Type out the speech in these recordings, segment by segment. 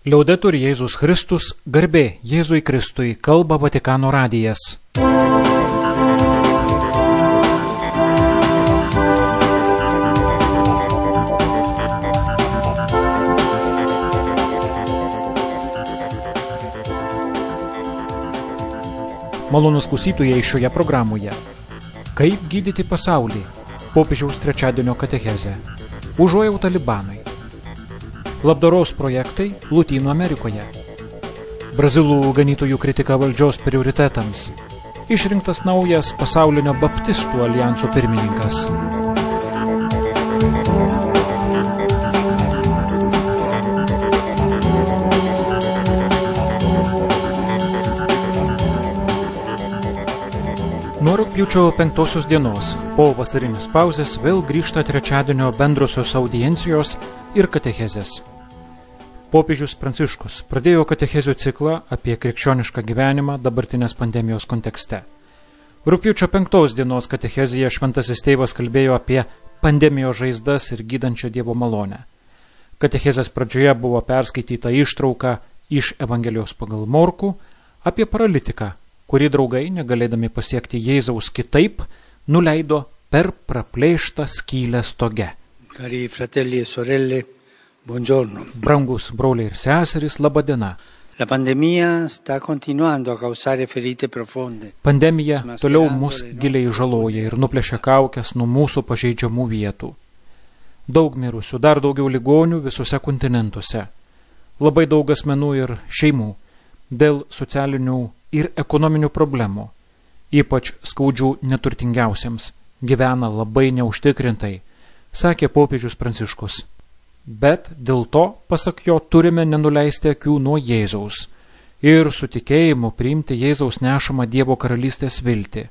Liaudetur Jėzus Kristus, garbė Jėzui Kristui, kalba Vatikano radijas. Malonūs klausytojai šioje programoje. Kaip gydyti pasaulį? Popiežiaus trečiadienio katechezė. Užuojauta Libanui. Labdaros projektai Lotynų Amerikoje. Brazilų ganytojų kritika valdžios prioritetams. Išrinktas naujas pasaulinio baptistų alijanso pirmininkas. Nuo rugpjūčio 5 dienos po vasarinės pauzės vėl grįžta trečiadienio bendrosios audiencijos ir katechezės. Popiežius Pranciškus pradėjo katechezių ciklą apie krikščionišką gyvenimą dabartinės pandemijos kontekste. Rugpjūčio 5 dienos katechezėje šventasis tėvas kalbėjo apie pandemijos žaizdas ir gydančią Dievo malonę. Katechezės pradžioje buvo perskaityta ištrauka iš Evangelijos pagal Morkų apie paralitiką, kurį draugai, negalėdami pasiekti Jėzaus kitaip, nuleido per praplėštą skylę stoge. Cari fratelli e sorelle, buongiorno. Brangus broliai ir seserys, laba diena. La pandemia sta continuando a causare ferite profonde. Pandemija toliau mus giliai žaloja ir nuplėšia kaukes nuo mūsų pažeidžiamų vietų. Daug mirusių, dar daugiau ligonių visose kontinentuose. Labai daug asmenų ir šeimų dėl socialinių ir ekonominių problemų, ypač skaudžių neturtingiausiems, gyvena labai neužtikrintai, sakė popiežius Pranciškus. Bet dėl to, pasak jo, turime nenuleisti akių nuo Jėzaus ir su tikėjimu priimti Jėzaus nešamą Dievo karalystės viltį.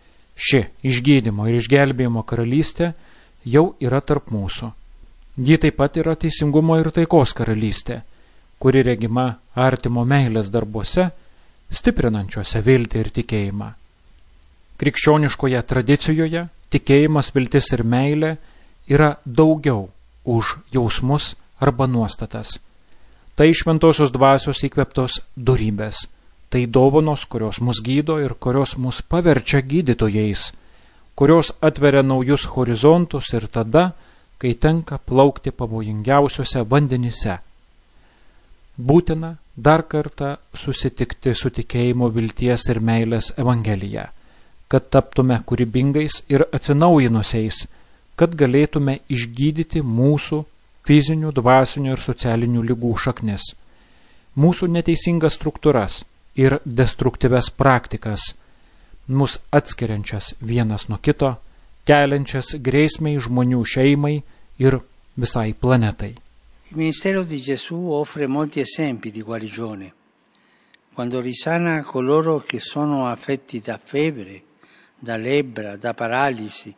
Ši išgydymo ir išgelbėjimo karalystė jau yra tarp mūsų. Ji taip pat yra teisingumo ir taikos karalystė, kuri regima artimo meilės darbuose, stiprinančiuose viltį ir tikėjimą. Krikščioniškoje tradicijoje tikėjimas, viltis ir meilė yra daugiau už jausmus arba nuostatas. Tai šventosios dvasios įkvėptos dorybės. Tai dovanos, kurios mus gydo ir kurios mus paverčia gydytojais, kurios atveria naujus horizontus ir tada, kai tenka plaukti pavojingiausiuose vandenyse. Būtina dar kartą susitikti su tikėjimo, vilties ir meilės evangelija, kad taptume kūrybingais ir atsinaujinusiais, kad galėtume išgydyti mūsų fizinių, dvasinių ir socialinių ligų šaknis, mūsų neteisingas struktūras ir destruktyves praktikas, mus atskiriančias vienas nuo kito, keliančias grėsmei žmonių šeimai ir visai planetai. Il ministero di Gesù offre molti esempi di guarigione. Quando risana coloro che sono affetti da febbre, da lebbra, da paralisi,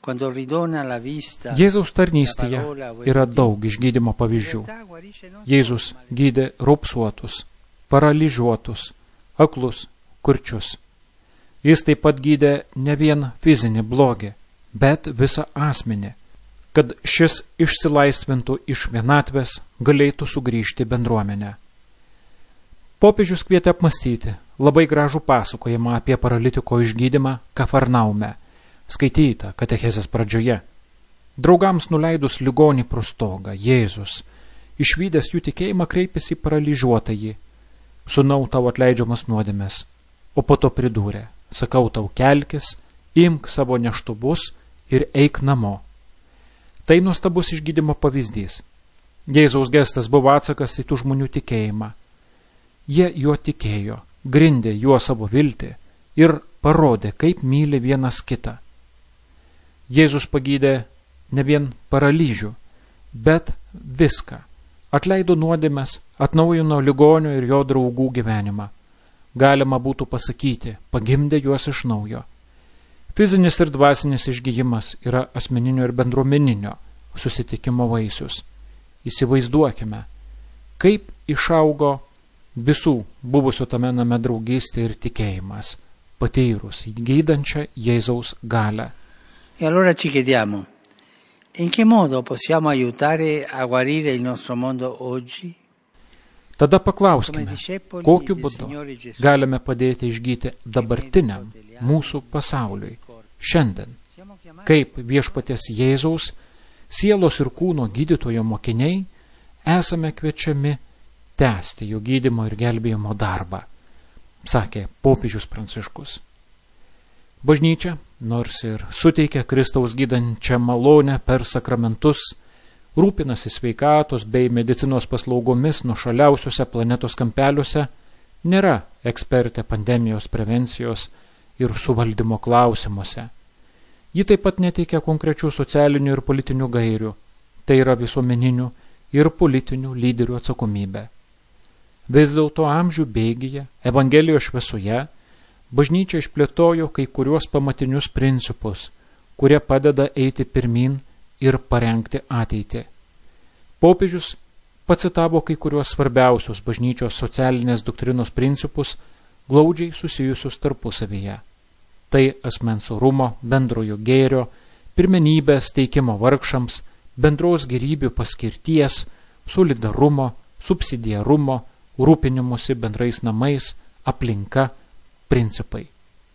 Jėzaus tarnystėje yra daug išgydymo pavyzdžių. Jėzus gydė raupsuotus, paralyžiuotus, aklus, kurčius. Jis taip pat gydė ne vien fizinį blogį, bet visą asmenį, kad šis išsilaisvintų iš vienatvės, galėtų sugrįžti bendruomenę. Popiežius kvietė apmąstyti labai gražų pasakojimą apie paralitiko išgydymą Kafarnaume, skaityta katechezės pradžioje. Draugams nuleidus ligonį pro stogą, Jėzus, išvydęs jų tikėjimą, kreipėsi į paralyžiuotąjį: Sūnau, tau atleidžiamas nuodėmės, o po to pridūrė: sakau tau, kelkis, imk savo neštuvus ir eik namo. Tai nuostabus išgydymo pavyzdys. Jėzaus gestas buvo atsakas į tų žmonių tikėjimą. Jie juo tikėjo, grindė juo savo viltį ir parodė, kaip myli vienas kitą. Jėzus pagydė ne vien paralyžių, bet viską. Atleido nuodėmes, atnaujino ligonio ir jo draugų gyvenimą. Galima būtų pasakyti, pagimdė juos iš naujo. Fizinis ir dvasinis išgyjimas yra asmeninio ir bendruomeninio susitikimo vaisius. Įsivaizduokime, kaip išaugo visų buvusių tame name draugystė ir tikėjimas, patyrus gydančią Jėzaus galią. E allora ci chiediamo, in che modo possiamo aiutare a guarire il nostro mondo oggi? Tada paklauskime, kokiu būdu galime padėti išgyti dabartiniam mūsų pasauliui šiandien, kaip viešpaties Jėzaus, sielos ir kūno gydytojo mokiniai, esame kviečiami tęsti jo gydymo ir gelbėjimo darbą, sakė popiežius Pranciškus. Bažnyčia, nors ir suteikia Kristaus gydančią malonę per sakramentus, rūpinasi sveikatos bei medicinos paslaugomis nuošaliausiuose planetos kampeliuose, nėra ekspertė pandemijos prevencijos ir suvaldymo klausimuose. Ji taip pat neteikia konkrečių socialinių ir politinių gairių, tai yra visuomeninių ir politinių lyderių atsakomybė. Vis dėlto amžių bėgyje, Evangelijos šviesoje, bažnyčia išplėtojo kai kuriuos pamatinius principus, kurie padeda eiti pirmin ir parengti ateitį. Popiežius pacitavo kai kuriuos svarbiausius bažnyčios socialinės doktrinos principus, glaudžiai susijusius tarpusavyje. Tai asmens orumo, bendrojo gėrio, pirmenybės teikimo vargšams, bendros gėrybių paskirties, solidarumo, subsidiarumo, rūpinimusi bendrais namais, aplinka, principai.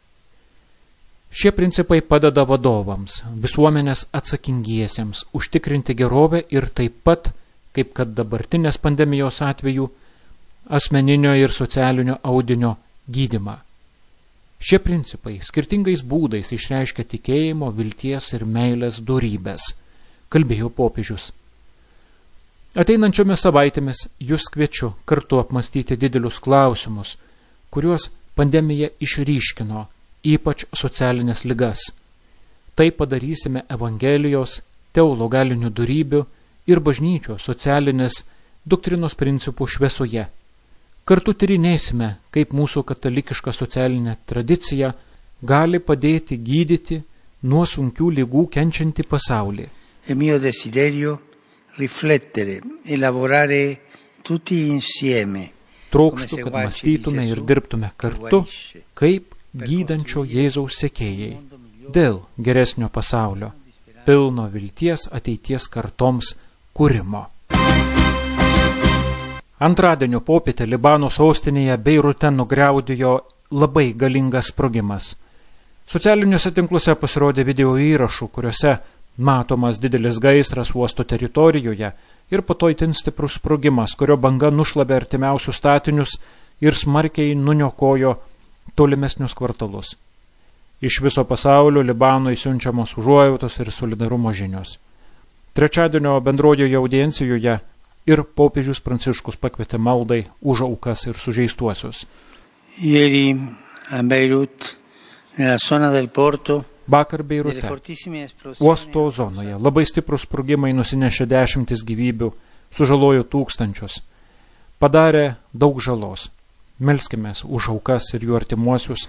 Šie principai padeda vadovams, visuomenės atsakingiesiems užtikrinti gerovę ir taip pat, kaip kad dabartinės pandemijos atveju, asmeninio ir socialinio audinio gydymą. Šie principai skirtingais būdais išreiškia tikėjimo, vilties ir meilės dorybės, kalbėjo popiežius. Ateinančiomis savaitėmis jūs kviečiu kartu apmastyti didelius klausimus, kuriuos pandemija išryškino, ypač socialinės ligas. Tai padarysime Evangelijos, teologalinių dorybių ir bažnyčios socialinės doktrinos principų šviesoje. Kartu tyrinėsime, kaip mūsų katalikiška socialinė tradicija gali padėti gydyti nuo sunkių ligų kenčiantį pasaulį. È mio desiderio riflettere e lavorare tutti insieme. Trokštu, kad mąstytume ir dirbtume kartu, kaip gydančio Jėzaus sekėjai, dėl geresnio pasaulio, pilno vilties ateities kartoms kūrimo. Antradienio popietę Libano sostinėje Beirute nugriaudėjo labai galingas sprogimas. Socialiniuose tinkluose pasirodė video įrašų, kuriuose matomas didelis gaisras uosto teritorijoje ir po to itin stiprus sprogimas, kurio banga nušlavė artimiausius statinius ir smarkiai nuniokojo tolimesnius kvartalus. Iš viso pasaulio Libanui siunčiamos užuojautos ir solidarumo žinios. Trečiadienio bendrojoje audiencijoje ir popiežius Pranciškus pakvietė maldai už aukas ir sužeistuosius. Ieri a Beirut, nella zona del porto, Vakar Beirute, uosto zonoje, labai stiprus sprogimai nusinešė 10 gyvybių, sužalojo tūkstančius, padarė daug žalos. Melskimės už aukas ir jų artimuosius.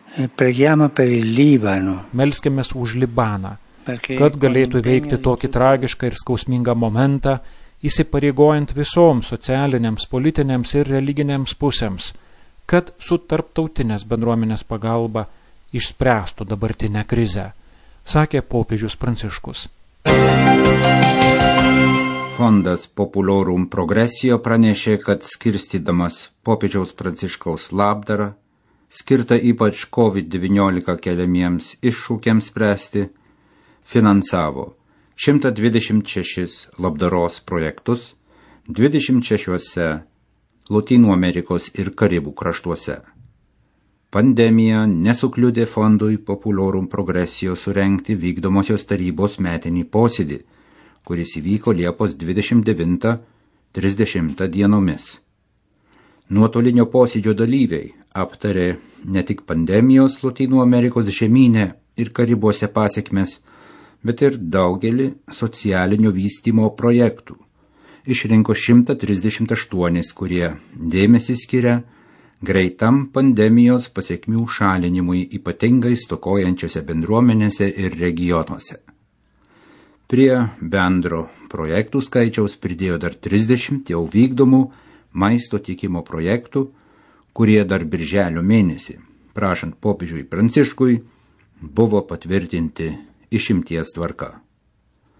Melskimės už Libaną, kad galėtų veikti tokį tragišką ir skausmingą momentą, įsipareigojant visoms socialinėms, politinėms ir religinėms pusėms, kad su tarptautinės bendruomenės pagalba išspręstų dabartinę krizę, sakė popiežius Pranciškus. Fondas Populorum Progressio pranešė, kad skirstydamas popiežiaus Pranciškaus labdarą, skirtą ypač COVID-19 keliamiems iššūkiams spręsti, finansavo 126 labdaros projektus 26 Lotynų Amerikos ir Karibų kraštuose. Pandemija nesukliudė fondui Populorum Progressio surengti vykdomosios tarybos metinį posėdį, kuris įvyko Liepos 29-30 dienomis. Nuotolinio posėdžio dalyviai aptarė ne tik pandemijos Lotynų Amerikos žemyne ir Karibuose pasekmes, bet ir daugelį socialinio vystymo projektų. Išrinko 138, kurie dėmesį skiria greitam pandemijos pasekmių šalinimui ypatingai stokojančiose bendruomenėse ir regionuose. Prie bendro projektų skaičiaus pridėjo dar 30 jau vykdomų maisto tiekimo projektų, kurie dar birželio mėnesį, prašant popiežiui Pranciškui, buvo patvirtinti išimties tvarka.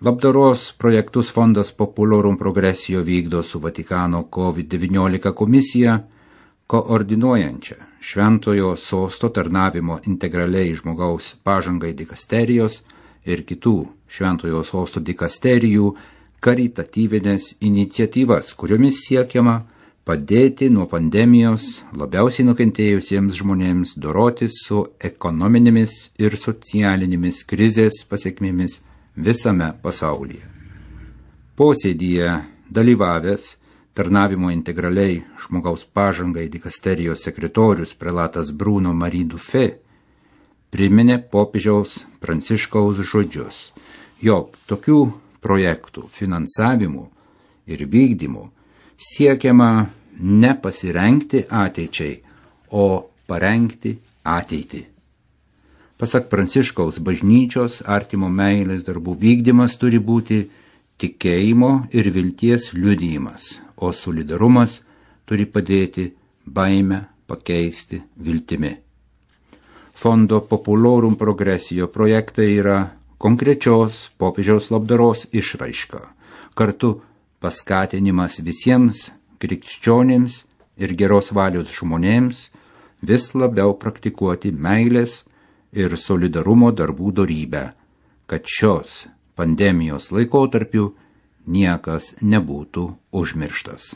Labdaros projektus fondas Populorum Progressio vykdo su Vatikano COVID-19 komisija, koordinuojančia Šventojo sosto tarnavimo integraliai žmogaus pažangai dikasterijos ir kitų Šventojo sosto dikasterijų karitatyvinės iniciatyvas, kuriomis siekiama padėti nuo pandemijos labiausiai nukentėjusiems žmonėms dorotis su ekonominėmis ir socialinėmis krizės pasekmėmis visame pasaulyje. Posėdyje dalyvavęs tarnavimo integraliai žmogaus pažangai dikasterijos sekretorius prelatas Bruno Marie Dufay priminė popiežiaus Pranciškaus žodžius, jog tokių projektų finansavimu ir vykdymu siekiama ne pasirengti ateičiai, o parengti ateitį. Pasak Pranciškaus, bažnyčios artimo meilės darbų vykdymas turi būti tikėjimo ir vilties liudijimas, o solidarumas turi padėti baimę pakeisti viltimi. Fondo Populorum Progressio projektai yra konkrečios popiežiaus labdaros išraiška, kartu paskatinimas visiems krikščionims ir geros valios žmonėms vis labiau praktikuoti meilės ir solidarumo darbų dorybę, kad šios pandemijos laikotarpiu niekas nebūtų užmirštas.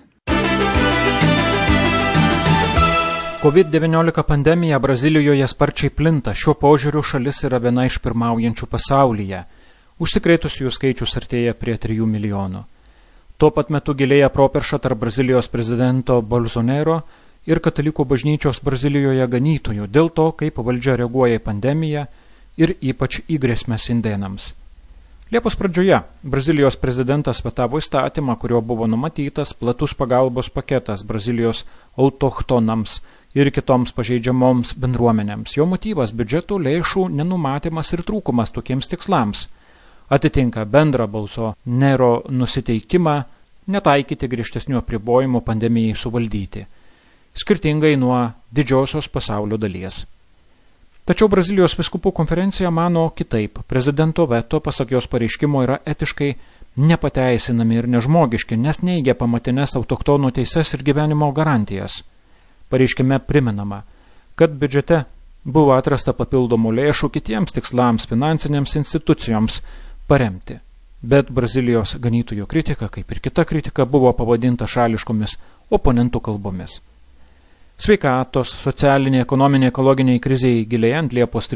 COVID-19 pandemija Brazilijoje sparčiai plinta, šiuo požiūriu šalis yra viena iš pirmaujančių pasaulyje. Užsikrėtusiųjų skaičius artėja prie 3 milijonų. Tuo pat metu gilėja properša tarp Brazilijos prezidento Bolsonaro ir katalikų bažnyčios Brazilijoje ganytojų dėl to, kaip valdžia reaguoja į pandemiją ir ypač į grėsmes indėnams. Liepos pradžioje Brazilijos prezidentas vetavo įstatymą, kurio buvo numatytas platus pagalbos paketas Brazilijos autochtonams ir kitoms pažeidžiamoms bendruomenėms. Jo motyvas – biudžeto lėšų nenumatymas ir trūkumas tokiems tikslams. Atitinka bendrą Bolsonaro nusiteikimą netaikyti griežtesnių apribojimų pandemijai suvaldyti, skirtingai nuo didžiosios pasaulio dalies. Tačiau Brazilijos vyskupų konferencija mano kitaip. Prezidento veto, pasak jos pareiškimo, yra etiškai nepateisinami ir nežmogiški, nes neigia pamatines autochtonų teises ir gyvenimo garantijas. Pareiškime primenama, kad biudžete buvo atrasta papildomų lėšų kitiems tikslams, finansinėms institucijoms paremti. Bet Brazilijos ganytojų kritika, kaip ir kita kritika, buvo pavadinta šališkomis oponentų kalbomis. Sveikatos, socialinė, ekonominė, ekologiniai kriziai gilėjant Liepos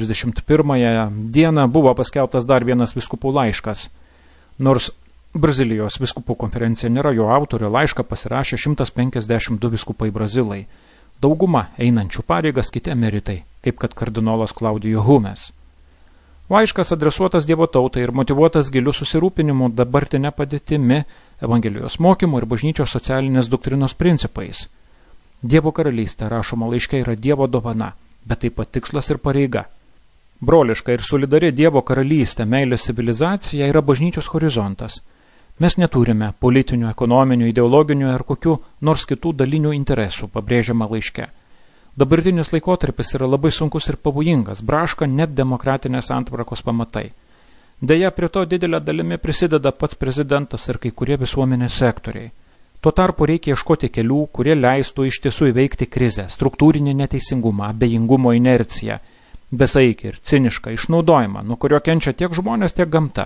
31 dieną buvo paskelbtas dar vienas vyskupų laiškas. Nors Brazilijos vyskupų konferencija nėra jo autorio, laišką pasirašė 152 vyskupai brazilai. Dauguma einančių pareigas kiti emeritai, kaip kad kardinolas Claudio Humes. Laiškas adresuotas Dievo tautai ir motyvuotas giliu susirūpinimu dabartinė padėtimi, Evangelijos mokymu ir bažnyčios socialinės doktrinos principais. Dievo karalystė, rašoma laiške, yra Dievo dovana, bet taip pat tikslas ir pareiga. Broliška ir solidari Dievo karalystė, meilės civilizacija yra bažnyčios horizontas. Mes neturime politinių, ekonominių, ideologinių ar kokių nors kitų dalinių interesų, pabrėžiama laiške. Dabartinis laikotarpis yra labai sunkus ir pavojingas, braška net demokratinės santvarkos pamatai. Deja, prie to didelę dalimi prisideda pats prezidentas ir kai kurie visuomenės sektoriai. Tuo tarpu reikia ieškoti kelių, kurie leistų iš tiesų įveikti krizę, struktūrinį neteisingumą, abejingumo inerciją, besaikį ir cinišką išnaudojimą, nuo kurio kenčia tiek žmonės, tiek gamta.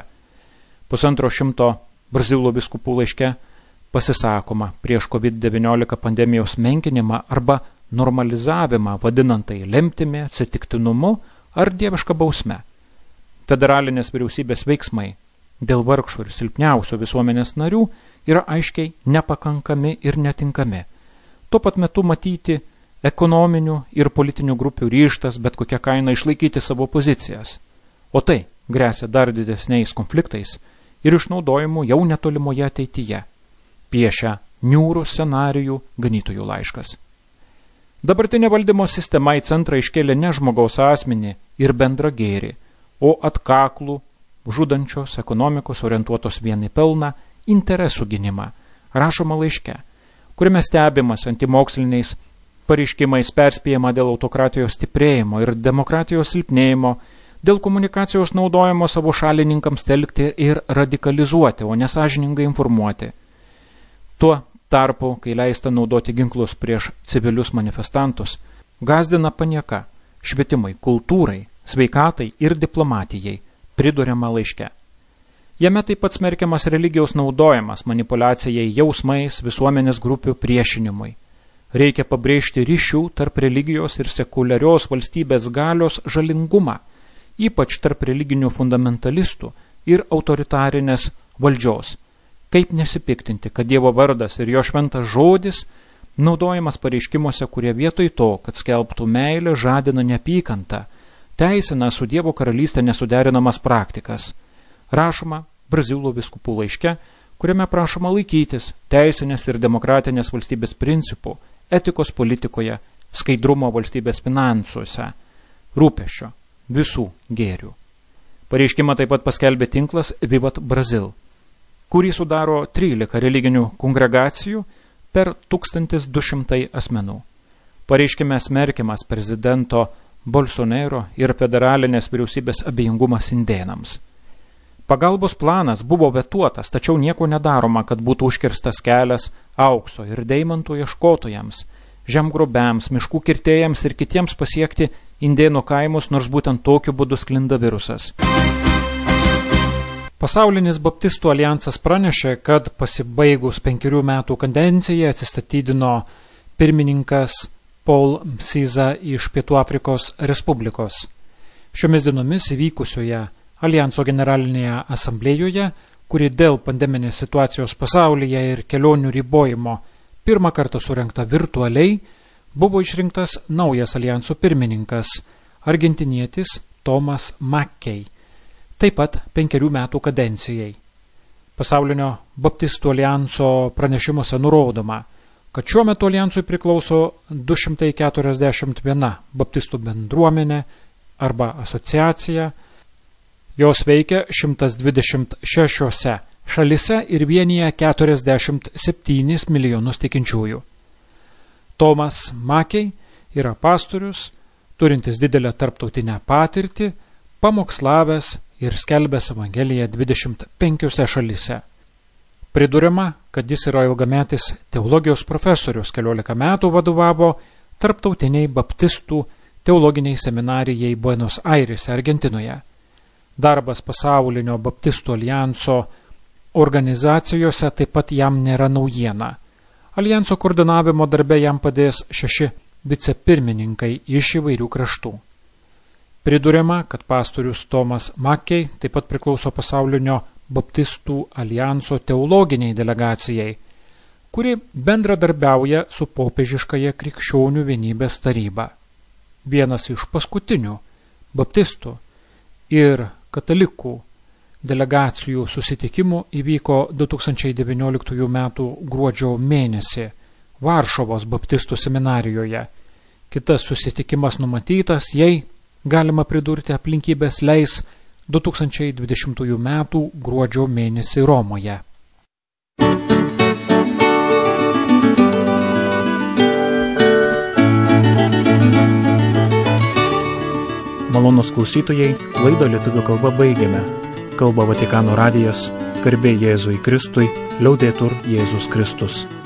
150 Brazilų vyskupų laiške pasisakoma prieš COVID-19 pandemijos menkinimą arba normalizavimą, vadinant tai lemtimi, atsitiktinumu ar dieviška bausme. Federalinės vyriausybės veiksmai dėl vargšų ir silpniausių visuomenės narių yra aiškiai nepakankami ir netinkami. Tuo pat metu matyti ekonominių ir politinių grupių ryžtas bet kokią kainą išlaikyti savo pozicijas. O tai gresia dar didesniais konfliktais ir išnaudojimu jau netolimoje ateityje. Piešia niūrų scenarijų ganytojų laiškas. Dabartinė valdymo sistema į centrą iškėlė ne žmogaus asmenį ir bendrą gėrį, o atkaklų, žudančios ekonomikos orientuotos vien į pelną, interesų gynimą, rašoma laiške, kuriame stebimas antimoksliniais pareiškimais perspėjama dėl autokratijos stiprėjimo ir demokratijos silpnėjimo, Dėl komunikacijos naudojimo savo šalininkams telkti ir radikalizuoti, o nesąžiningai informuoti. Tuo tarpu, kai leista naudoti ginklus prieš civilius manifestantus, gazdina panieka švietimui, kultūrai, sveikatai ir diplomatijai, priduriama laiške. Jame taip pat smerkiamas religijos naudojimas manipuliacijai jausmais, visuomenės grupių priešinimui. Reikia pabrėžti ryšių tarp religijos ir sekuliarios valstybės galios žalingumą, ypač tarp religinių fundamentalistų ir autoritarinės valdžios. Kaip nesipiktinti, kad Dievo vardas ir jo šventas žodis naudojamas pareiškimuose, kurie vietoj to, kad skelbtų meilę, žadina neapykantą, teisina su Dievo karalystė nesuderinamas praktikas. Rašoma Brazilų vyskupų laiške, kuriame prašoma laikytis teisinės ir demokratinės valstybės principų, etikos politikoje, skaidrumo valstybės finansuose, rūpesčio visų gėrių. Pareiškimą taip pat paskelbė tinklas Vivat Brazil, kurį sudaro 13 religinių kongregacijų per 1200 asmenų. Pareiškime smerkiamas prezidento Bolsonaro ir federalinės vyriausybės abejingumas indėnams. Pagalbos planas buvo vetuotas, tačiau nieko nedaroma, kad būtų užkirstas kelias aukso ir deimantų ieškotojams, žemgrobiams, miškų kirtėjams ir kitiems pasiekti indėnų kaimus, nors būtent tokiu būdu sklinda virusas. Pasaulinis baptistų alijansas pranešė, kad pasibaigus 5 metų kadencijai atsistatydino pirmininkas Paul Msiza iš Pietų Afrikos Respublikos. Šiomis dienomis įvykusioje alijanso generalinėje asamblėjoje, kuri dėl pandeminės situacijos pasaulyje ir kelionių ribojimo pirmą kartą surengta virtualiai, buvo išrinktas naujas alijanso pirmininkas, argentinietis Thomas Mackey, taip pat 5 metų kadencijai. Pasaulinio baptistų alijanso pranešimuose nurodoma, kad šiuo metu alijansui priklauso 241 baptistų bendruomenė arba asociacija. Jos veikia 126 šalise ir vienyje 47 milijonus tikinčiųjų. Thomas Mackey yra pastorius, turintis didelę tarptautinę patirtį, pamokslavęs ir skelbęs Evangeliją 25 šalyse. Priduriama, kad jis yra ilgametis teologijos profesorius, 14 metų vadovavo tarptautiniai baptistų teologiniai seminarijai Buenos Airėse, Argentinoje. Darbas pasaulinio baptistų alijanso organizacijose taip pat jam nėra naujiena. Alijanso koordinavimo darbe jam padės 6 vicepirmininkai iš įvairių kraštų. Priduriama, kad pastorius Thomas Mackey taip pat priklauso pasaulinio baptistų alijanso teologiniai delegacijai, kuri bendradarbiauja su popiežiškaja krikščionių vienybės taryba. Vienas iš paskutinių baptistų ir katalikų delegacijų susitikimų įvyko 2019 m. gruodžio mėnesį Varšuvos baptistų seminarijoje. Kitas susitikimas numatytas, jei galima pridurti aplinkybės leis 2020 m. gruodžio mėnesį Romoje. Malonūs klausytojai, laidą lietuvių kalba baigiame. Kalba Vatikano radijas, garbė Jėzui Kristui, liaudetur Jėzus Kristus.